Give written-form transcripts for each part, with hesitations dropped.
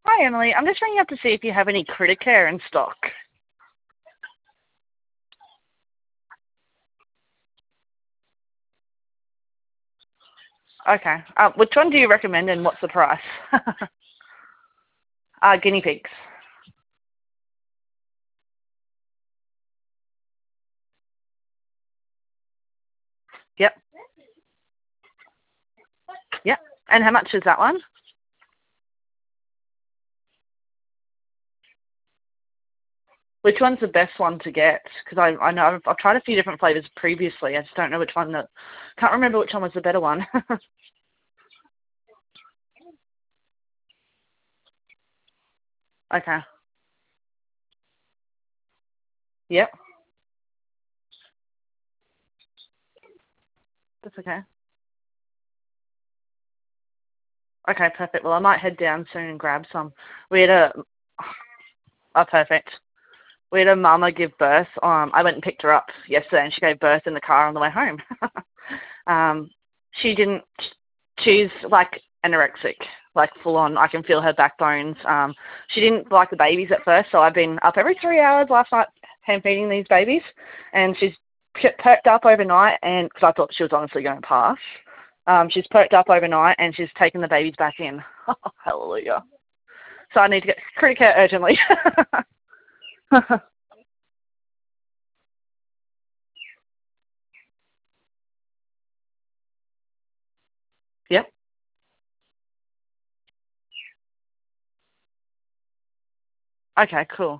Hi, Emily. I'm just ringing up to see if you have any Criticare in stock. Okay. Which one do you recommend and what's the price? Guinea pigs. Yep. Yep. And how much is that one? Which one's the best one to get? Because I know I've tried a few different flavours previously. I just don't know which one that... Can't remember which one was the better one. Okay. Yep. That's okay. Okay, perfect. Well, I might head down soon and grab some. We had a... Oh, perfect. We had a mama give birth. I went and picked her up yesterday and she gave birth in the car on the way home. She didn't... She's like anorexic, like full on. I can feel her backbones. She didn't like the babies at first, so I've been up every 3 hours last night hand feeding these babies, and she's perked up overnight, and because I thought she was honestly going to pass. She's perked up overnight, and she's taken the babies back in. Hallelujah. So I need to get Criticare urgently. Yep. Okay, cool.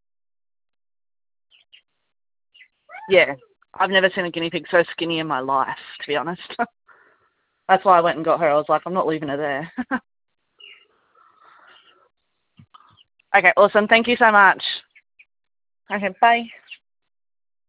Yeah. I've never seen a guinea pig so skinny in my life, to be honest. That's why I went and got her. I was like, I'm not leaving her there. Okay, awesome. Thank you so much. Okay, bye.